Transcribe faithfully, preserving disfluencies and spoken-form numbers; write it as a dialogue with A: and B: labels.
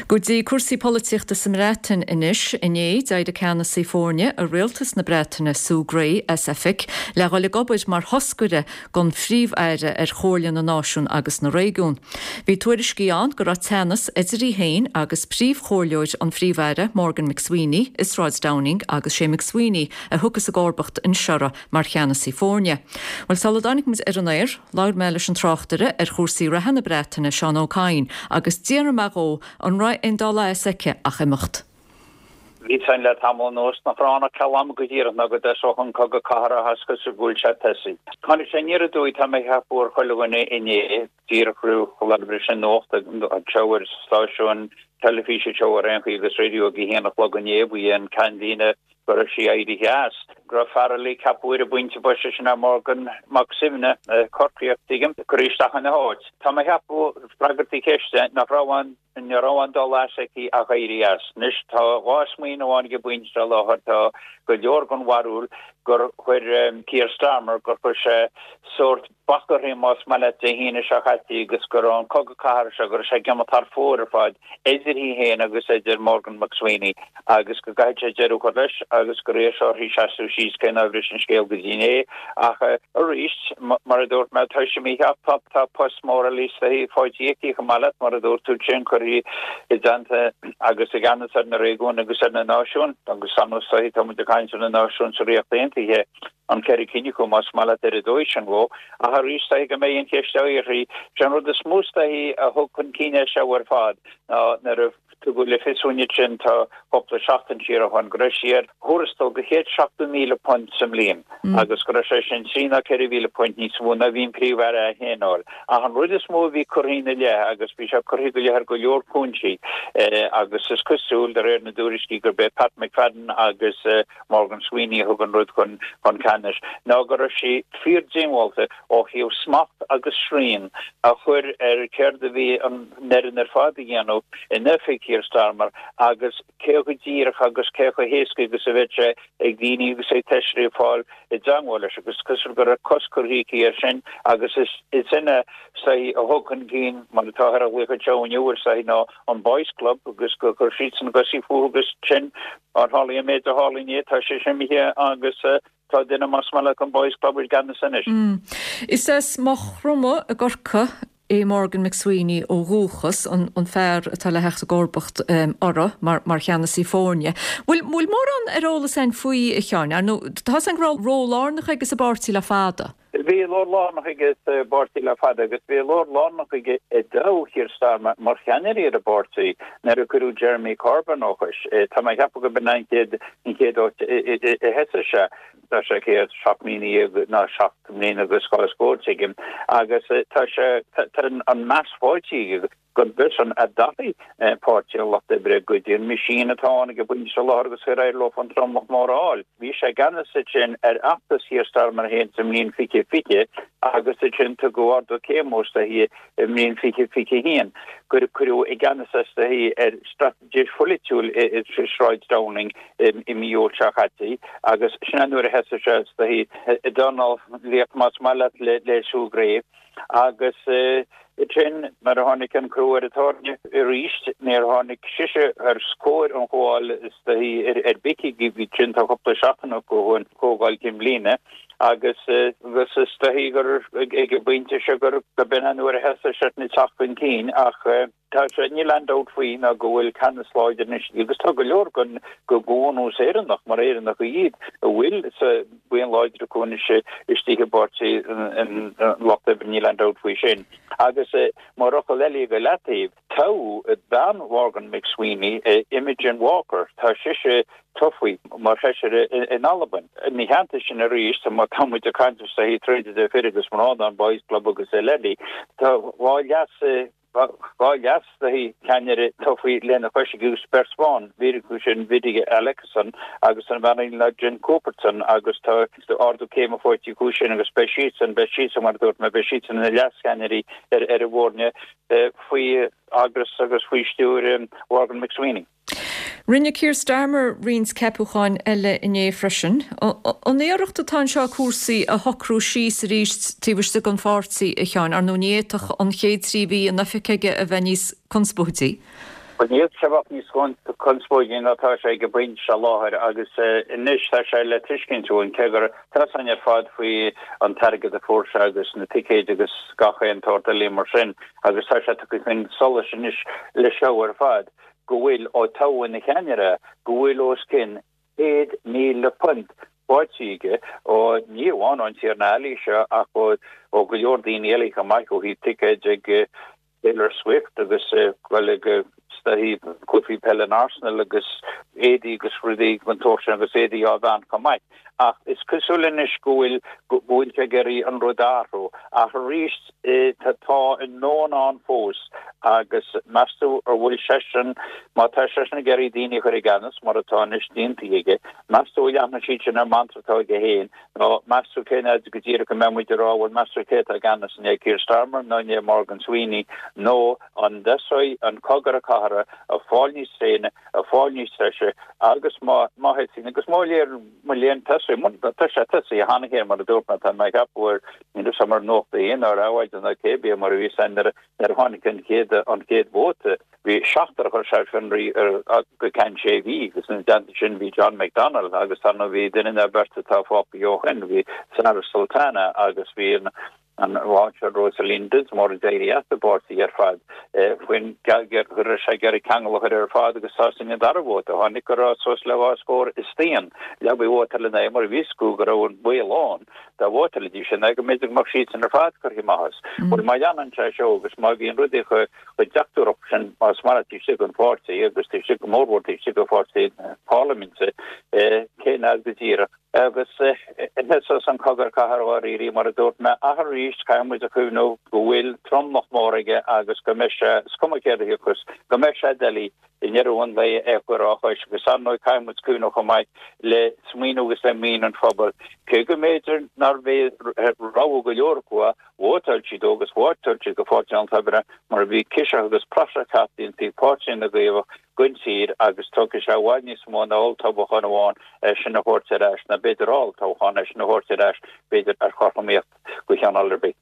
A: Go dtí cuasaí políochta sa Mreatain inis iné d'fhóid Ceannasaí Fórne a rialtas na Breataine Súgraí as Effic le gháil gobaid mar hoscuide gon phríomh-aire ar chóirleán na náisiún agus na réigiún. Bhí tuairiscíán go raibh teannas idirí hain agus príomh-chóirleoid an phríomh-aire Morgan McSweeney, Israid Downing agus sé McSweeney a thugus a gárbacht in seara mar Ceannasaí Fórne. Well saladánig mis ar an éir, lair me leis an tráchtere ar chósaí ratha na Breataine Seán O'Kane agus díar magó an ra in dála seice ach imimecht.
B: Bhí sein le tamil nós na Frána calam go dír na go deisochan coga cara hasca sa gúilse tesi. Cánig sé níra dúi tá mé heapúr choilgóna iné dír chrú choladbri sin nóchta a tseoir stáisiún telefíse tseoir enchaí agus radio gihíanach logané bhí an candína gur sí aidi heas. Gra farlí capúir a buinte buise sin Morgan Maximne corcríochtigam choríistachan na háid. Tá mé heapú spragartí ceiste nach ráhan in ráhan dá lásaí a gaiirias. Nis tá gháismín óháin go buinte láthir tá go deorgan warúil gur chuir Keir Starmer gur chu sé sort bacharí más meile de híine se chatí agus gur an coga car se gur sé gematar fór fáid éidir hí héin agus éidir Morgan McSweeney agus go gaiid sé dearú chu leis agus gur rééis hí seú síos cén ábhris an scéal go dtíine ach a ríist mar a dúirt me tuise mí heaptap tá postmór a lís hí fáidíí go mallet mar a dúirt tú sin chuí i danta agus i ganas ar na réigún agus ar na náisiún agus sanúsaí tá mu de caiint na náisiún sa réochtaontaithe an ceir cinine go más mallet ar a dúis an bhó a ha rísta go mé on chéisteí sean rud a smústa hí a thugn cíine se war fád ná na rah tu go le fisúne sin tá hopla seachtain tíar a chuin greisiir thuirstó go chéad seachtain míle punt sem líon agus go sé sin sína ceir míle punt níos múna bhín príomhhar a héáil a an rud is mó bhí choína le agus bhí se choí go lethar go leor punti agus is cosúil de réir na dúriscí gur be Pat McFadden agus Morgan Sweeney thugan rud chun chun canis ná gur sí fír déimháilta ó hiú smacht agus srín a chuir ar ceir de bhí an nerin ar fád dhéanú in nefik Keir Starmer agus ceocha díirech agus ceocha héasca agus a bheitte ag daoine agus é teisrí fáil i dangháil agus cosúil gur a coscurthaí ar sin agus is is ina sa a thugan cín mar táthar a bhuicha teúir sa ná an Boys Club agus go gur sísan gosí fúgus sin ar hálaí a méid a hálaíné tá sé sin mithe agus tá duine mas mala an Boys Club ar gan sanis.
A: Is es má chroma a gorcha é Morgan McSweeney ó Rúchas an, an fear atá le hecht a górbacht um, ara mar, mar Ceannasaí Fórne. Bhfuil múl mór an aróla sein faoi i cheann, ar nó tá an rólárnach agus a bartí le fada?
B: Bhí lór lánach agus bartí le fada agus bhí lór lánach ige i dá Keir Starmer mar cheannaí ar a bartí nar a curú Jeremy Corbyn óchas. Tá mai heappa go benainted in céad ó i hesa se tá sé chéad seachmíní ná seachmíní agus scáil scóirtigim agus tá sé an mass fáiltí go bus an a daí páirtí le de bre goidíon misín atána go buinte se lágus chu éir lo an tromach móráil. Bhí sé ganna sin ar achtas Keir Starmer héin sa mlíon fiche fiche agus sin tu gohar do cémósta hí mlíon fiche fiche hían. Gur curú i ganna sasta hí ar strategis folitiúil i Israid Downing i miúil seachatí agus sin nuair a hesa se hí i Donald líoch más mallat le le Súgraí agus Trin mar a hánig an cruúir a tórne i ríist néar hánig siise ar scóir an gháil is hí ar bici gibhí trin tá chopla seachana gohain cógáil cimlíne agus gus is hí gur ag buinte se gur go ben nuair a hesa se na teachn cín ach tá sé ní land out faoin a go bhfuil canasláid in agus tá go leor gon go gcónú éannach mar éannach go iad a bhfuil sa buon láidir cúna se istíige bartí in lochta ní land out faoi sin agus mar rocha leli go latíh tá ban Morgan McSweeney Imogen Walker tá siise tofuí mar heisiir in Alban. Ní hananta sin a ríist a mar tamid a caiinte sa hí tríide de firigus mar an Boys Club agus é leli tá bháil jas Bá jas a hí ceanire tofuí lena chuise gús persáin víriú sin vidige Alexson agus an bhain le Jen Cooperton agus tá ardú céim a fáití cúsin agus beisisan beisisan mar dúirt me beisisan na leascaineí ar ar a bhórne faoi agus agus faoi stúr Morgan McSweeney.
A: Rinne Keir Starmer rins cepucháin eile iné freisin. An éireachta tá seo cuasaí a hocrú síos ríist tíbhaiste an fáirtaí a cheann ar nónéach an chéad tríbí a naficeige a bheníos conspótaí.
B: Níl sebach níos conspógin atá sé go brin se láthir agus inis tá sé le tuiscinnún cegur an ar fad faoi an targad a fórse agus na ticéid agus gacha an torta lí mar sin agus tá sé tu chun sola inis le seo ar fad go bhfuil ó táhain na cheanire go bhfuil ó cin éad míle punt bátíige ó níomháin an tíar na ealaí seo ach ó ó go leor daoine ealaí go maiid go hí ticéid ag Taylor Swift agus bhfuil hí cuaí pelle Arsenal agus édí agus rudí gantóir agus édí á bhean go maiid. Ach is cosúlinis gohfuil gohfuil te geirí an rodáró a ríist tá in nó an fós agus meú ar bhfuil sesin má tá sena geirí daine chuir ganas mar atá is díontaige meú leanna si sin ar mantratá go héin nó meú céine go ddíra go memuidir ráhfuil meú cé a ganas in Keir Starmer nó né Morgan Sweeney nó an desáid an cogar a cara a fáilní séine a fáilní seise agus má maithí agus máléir léon te te hanna hé mar a dúna an me gapúir in samar nóta on ar áhaid an cébí mar bhí sein ar tháinicin chéad an céad bóta hí seachtar chu se finrí ar go cein sé bhí gus an denta sin bhí John McDonald agus anna bhí duine a berta tá fápa Jochen bhí Senator Sultana agus bhí an Roger Rosalind Dismore déirí atbáí ar fad when galger gur sé geri kangel ar fad agus sásin darbóta hánig go sos le scór is stéan le be waterle na mar visku go an bélán da waterle di sin go mé mar si ar fad gur hi mahas or mai an se agus má gin rudi chu chu jatur option as mar si an party agus si mór si go party parlamente ké agdíra agus an cogur caharhaí mar a dút me a ríist caiim a chuú go bhfuil trom nach mórige agus go meise scomacéir chus go meise delí inarúhain le éráis go san nó caiimmu cúna go maiid le smíúgus le mí an fphobal cé go méidir nar bvé rá go leorcua bhótal si dógus bhtar si go fáte an tabre mar bhí ciise agus prasa cattín tí páin a bhéh guntír agus tugus se bhhaine mó áil tabchan bháin sin na hórte na beidirál táchan sin na hórte beidir ar choméocht go chean allerbé.